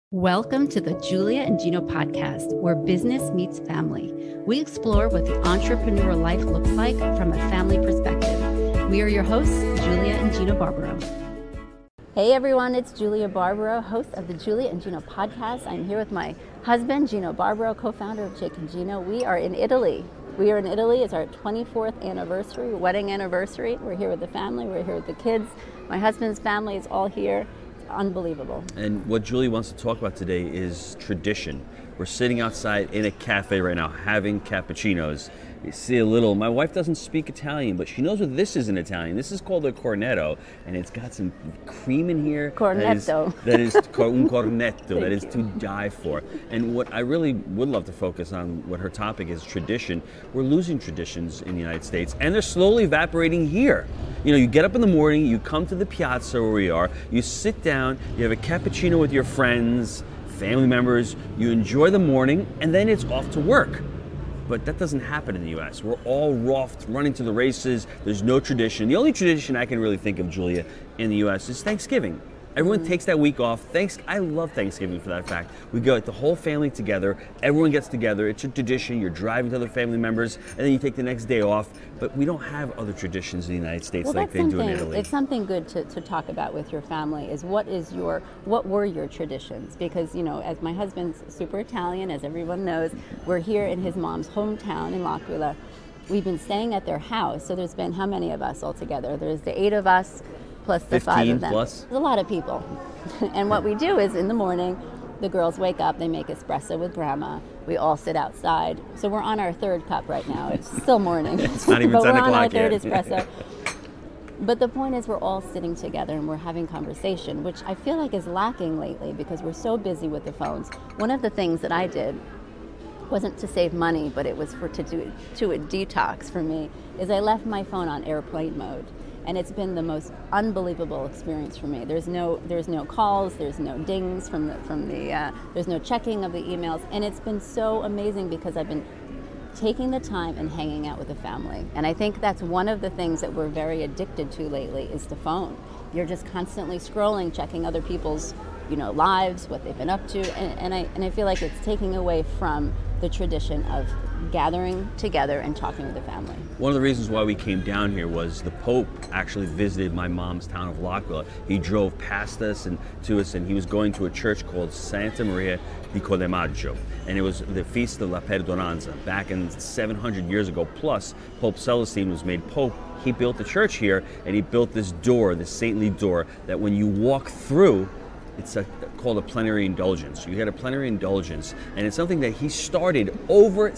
Welcome to the Julia and Gino podcast, where business meets family. We explore what the entrepreneurial life looks like from a family perspective. We are your hosts, Julia and Gino Barbaro. Hey everyone, it's Julia Barbaro, host of the Julia and Gino podcast. I'm here with my husband, Gino Barbaro, co-founder of Jake and Gino. We are in Italy. It's our 24th anniversary, wedding anniversary. We're here with the family. We're here with the kids. My husband's family is all here. Unbelievable. And what Julie wants to talk about today is tradition. We're sitting outside in a cafe right now having cappuccinos. You see my wife doesn't speak Italian, but she knows what this is in Italian. This is called a cornetto, and it's got some cream in here. Cornetto. That is un cornetto, that is to die for. And what I really would love to focus on, what her topic is, tradition. We're losing traditions in the United States, and they're slowly evaporating here. You know, you get up in the morning, you come to the piazza where we are, you sit down, you have a cappuccino with your friends, family members, you enjoy the morning, and then it's off to work. But that doesn't happen in the U.S. We're all running to the races. There's no tradition. The only tradition I can really think of, Julia, in the U.S. is Thanksgiving. Everyone takes that week off. I love Thanksgiving for that fact. We go the whole family together. Everyone gets together. It's a tradition. You're driving to other family members, and then you take the next day off. But we don't have other traditions in the United States like they do in Italy. It's something good to talk about with your family is what were your traditions? Because, you know, as my husband's super Italian, as everyone knows, we're here in his mom's hometown in L'Aquila. We've been staying at their house. So there's been how many of us all together? There's the 8 of us. Plus the 5 of them. Plus? There's a lot of people. And what we do is in the morning, the girls wake up, they make espresso with grandma. We all sit outside. So we're on our 3rd cup right now. It's still morning. It's not even 10 o'clock yet. But we're on our 3rd espresso. But the point is we're all sitting together and we're having conversation, which I feel like is lacking lately because we're so busy with the phones. One of the things that I did wasn't to save money, but it was to a detox for me, is I left my phone on airplane mode. And it's been the most unbelievable experience for me. There's no calls, there's no dings there's no checking of the emails, and it's been so amazing because I've been taking the time and hanging out with the family. And I think that's one of the things that we're very addicted to lately is the phone. You're just constantly scrolling, checking other people's, lives, what they've been up to, and I feel like it's taking away from the tradition of gathering together and talking with the family. One of the reasons why we came down here was the Pope actually visited my mom's town of L'Aquila. He drove past us and he was going to a church called Santa Maria di Collemaggio, and it was the Feast of La Perdonanza back in 700 years ago. Plus, Pope Celestine was made Pope. He built the church here, and he built this door, this saintly door, that when you walk through, it's called a plenary indulgence. You get a plenary indulgence, and it's something that he started over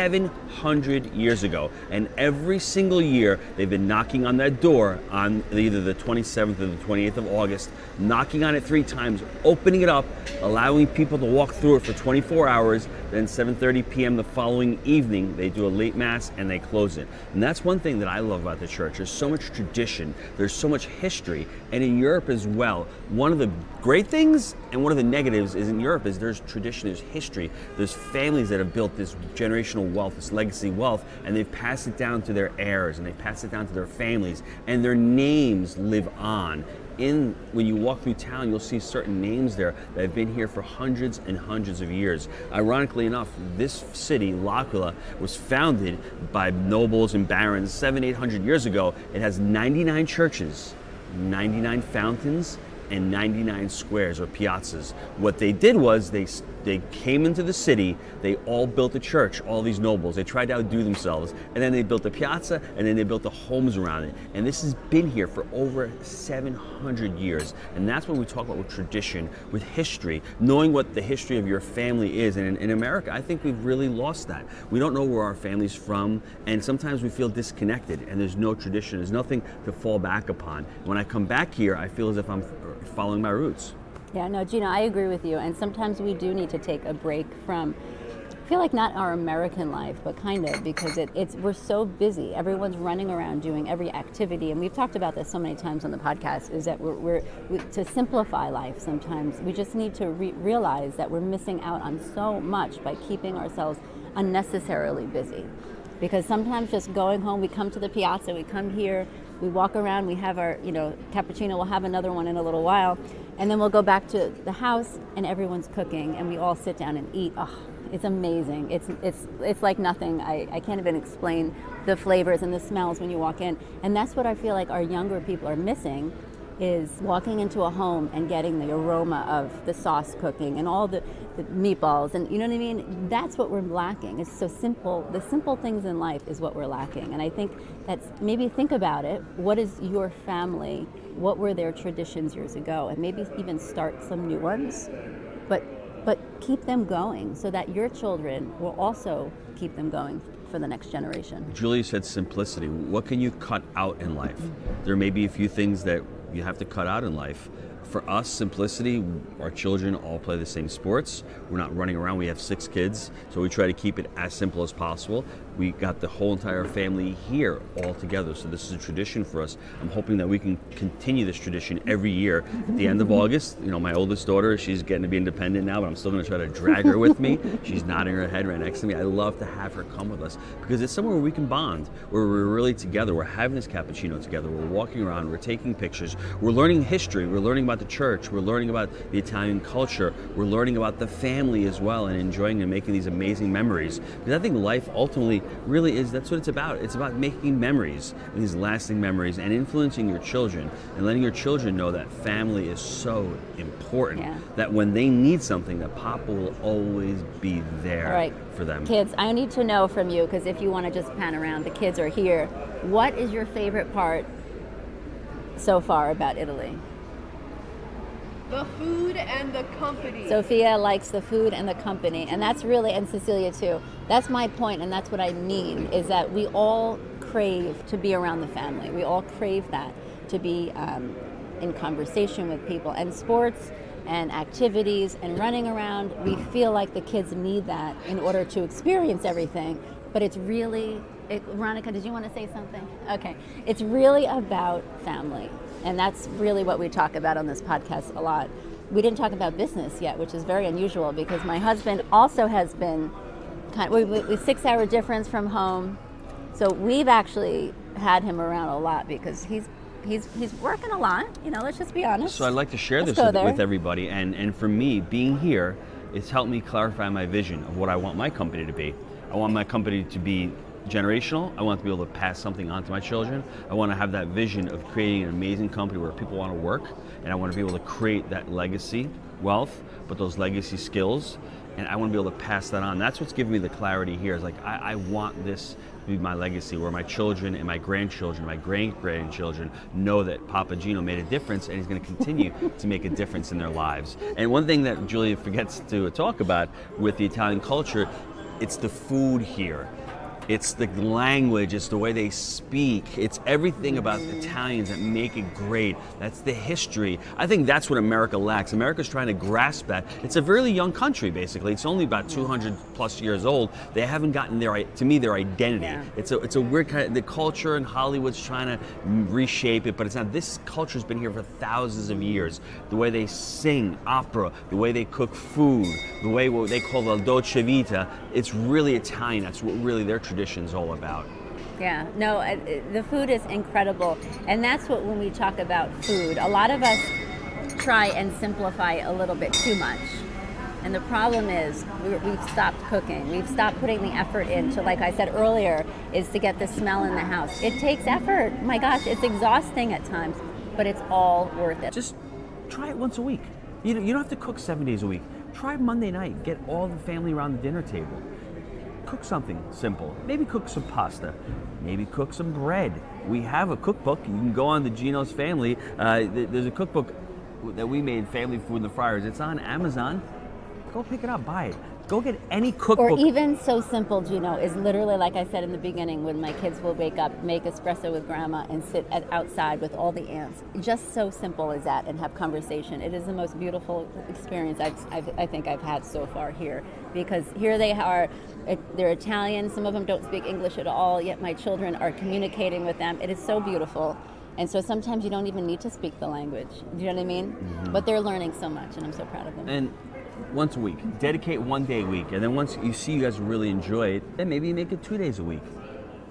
700 years ago. And every single year, they've been knocking on that door on either the 27th or the 28th of August, knocking on it 3 times, opening it up, allowing people to walk through it for 24 hours. Then 7:30 p.m. the following evening, they do a late mass and they close it. And that's one thing that I love about the church. There's so much tradition, there's so much history, and in Europe as well. One of the great things and one of the negatives is in Europe is there's tradition, there's history, there's families that have built this generational wealth, this legacy wealth, and they've passed it down to their heirs and they pass it down to their families, and their names live on. When you walk through town, you'll see certain names there that have been here for hundreds and hundreds of years. Ironically enough, this city, L'Aquila, was founded by nobles and barons 700-800 years ago. It has 99 churches, 99 fountains, and 99 squares or piazzas. What they did was they came into the city, they all built a church, all these nobles. They tried to outdo themselves, and then they built a piazza, and then they built the homes around it. And this has been here for over 700 years. And that's when we talk about with tradition, with history, knowing what the history of your family is. And in America, I think we've really lost that. We don't know where our family's from, and sometimes we feel disconnected, and there's no tradition, there's nothing to fall back upon. When I come back here, I feel as if I'm following my roots. Yeah, no, Gino, I agree with you. And sometimes we do need to take a break from, I feel like not our American life, but kind of, because we're so busy. Everyone's running around doing every activity. And we've talked about this so many times on the podcast, is that we're to simplify life sometimes, we just need to realize that we're missing out on so much by keeping ourselves unnecessarily busy. Because sometimes just going home, we come to the piazza, we come here, We walk around, we have our, cappuccino, we'll have another one in a little while, and then we'll go back to the house and everyone's cooking and we all sit down and eat. Oh, it's amazing. It's like nothing. I can't even explain the flavors and the smells when you walk in. And that's what I feel like our younger people are missing, is walking into a home and getting the aroma of the sauce cooking and all the meatballs, and you know what I mean? That's what we're lacking. It's so simple. The simple things in life is what we're lacking. And I think that's, maybe think about it. What is your family? What were their traditions years ago? And maybe even start some new ones, but keep them going so that your children will also keep them going for the next generation. Julia said simplicity. What can you cut out in life? There may be a few things that you have to cut out in life. For us, simplicity, our children all play the same sports. We're not running around. We have 6 kids, so we try to keep it as simple as possible. We got the whole entire family here all together, so this is a tradition for us. I'm hoping that we can continue this tradition every year. At the end of August, my oldest daughter, she's getting to be independent now, but I'm still going to try to drag her with me. She's nodding her head right next to me. I love to have her come with us because it's somewhere where we can bond, where we're really together. We're having this cappuccino together. We're walking around. We're taking pictures. We're learning history. We're learning about the church. We're learning about the Italian culture. We're learning about the family as well, and enjoying and making these amazing memories. Because I think life ultimately really is, that's what it's about. It's about making memories, and these lasting memories, and influencing your children and letting your children know that family is so important. Yeah. That when they need something, that Papa will always be there. All right, for them. Kids, I need to know from you, because if you want to just pan around, the kids are here. What is your favorite part so far about Italy? The food and the company. Sophia likes the food and the company, and that's really, and Cecilia too. That's my point, and that's what I mean, is that we all crave to be around the family. We all crave that, to be in conversation with people, and sports and activities and running around. We feel like the kids need that in order to experience everything, but it's really, Veronica, did you want to say something? Okay. It's really about family. And that's really what we talk about on this podcast a lot. We didn't talk about business yet, which is very unusual because my husband also has been we 6-hour difference from home. So we've actually had him around a lot because he's working a lot, let's just be honest. So I'd like to share this with everybody. And for me, being here, it's helped me clarify my vision of what I want my company to be. I want my company to be generational. I want to be able to pass something on to my children. I want to have that vision of creating an amazing company where people want to work, and I want to be able to create that legacy wealth, but those legacy skills, and I want to be able to pass that on. That's what's giving me the clarity here. Is like I want this to be my legacy, where my children and my grandchildren, my great-grandchildren know that Papa Gino made a difference, and he's going to continue to make a difference in their lives. And one thing that Julia forgets to talk about with the Italian culture, it's the food here. It's the language, it's the way they speak, it's everything about Italians that make it great. That's the history. I think that's what America lacks. America's trying to grasp that. It's a really young country, basically. It's only about 200 plus years old. They haven't gotten their identity. Yeah. It's a weird kind of, the culture, and Hollywood's trying to reshape it, but it's not. This culture's been here for thousands of years. The way they sing opera, the way they cook food, the way what they call the dolce vita, it's really Italian. That's what really their tradition's all about. Yeah, no, the food is incredible. And that's what, when we talk about food, a lot of us try and simplify a little bit too much. And the problem is we've stopped cooking. We've stopped putting the effort into, like I said earlier, is to get the smell in the house. It takes effort. My gosh, it's exhausting at times, but it's all worth it. Just try it once a week. You don't have to cook 7 days a week. Try Monday night. Get all the family around the dinner table. Cook something simple. Maybe cook some pasta. Maybe cook some bread. We have a cookbook. You can go on the Gino's Family. There's a cookbook that we made, Family Food in the Fryers. It's on Amazon. Go pick it up, buy it. Go get any cookbook. Or even so simple, Gino, is literally, like I said in the beginning, when my kids will wake up, make espresso with grandma and sit outside with all the aunts. Just so simple as that, and have conversation. It is the most beautiful experience I think I've had so far here. Because here they are, they're Italian, some of them don't speak English at all, yet my children are communicating with them. It is so beautiful. And so sometimes you don't even need to speak the language. Do you know what I mean? Mm-hmm. But they're learning so much, and I'm so proud of them. And once a week, dedicate 1 day a week, and then once you see you guys really enjoy it, then maybe you make it 2 days a week.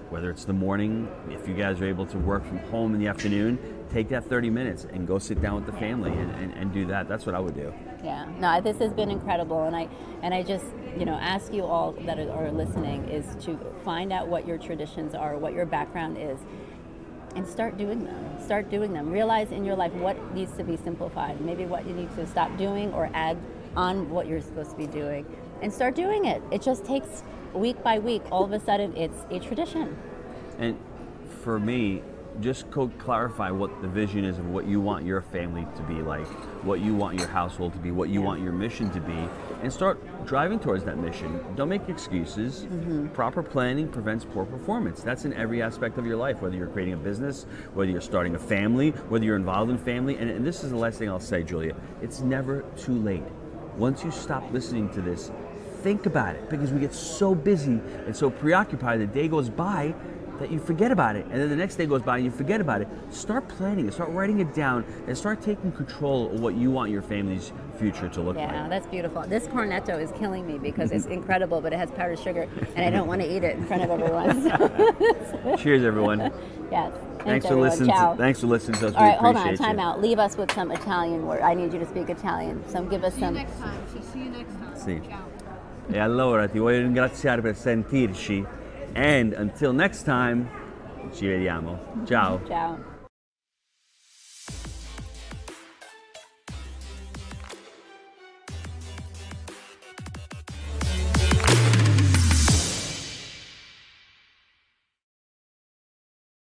Whether it's the morning, if you guys are able to work from home in the afternoon, take that 30 minutes and go sit down with the family and do that. That's what I would do. Yeah, no, this has been incredible, and I just ask you all that are listening is to find out what your traditions are, what your background is, and start doing them. Start doing them. Realize in your life what needs to be simplified, maybe what you need to stop doing or add on what you're supposed to be doing, and start doing it. It just takes week by week. All of a sudden, it's a tradition. And for me, just clarify what the vision is of what you want your family to be like, what you want your household to be, what you want your mission to be, and start driving towards that mission. Don't make excuses. Proper planning prevents poor performance. That's in every aspect of your life, whether you're creating a business, whether you're starting a family, whether you're involved in family. And this is the last thing I'll say, Julia. It's never too late. Once you stop listening to this, think about it, because we get so busy and so preoccupied, the day goes by that you forget about it, and then the next day goes by and you forget about it. Start planning it, start writing it down, and start taking control of what you want your family's future to look like. Yeah, that's beautiful. This cornetto is killing me because it's incredible, but it has powdered sugar, and I don't want to eat it in front of everyone. Cheers, everyone. Yes. Thanks for listening. Thanks for listening to us. All right, hold on, time out. Leave us with some Italian word. I need you to speak Italian. So give us some. See you next time. See you next time. Sì. Ciao. E allora ti voglio ringraziare per sentirci. And until next time, ci vediamo. Ciao. Ciao.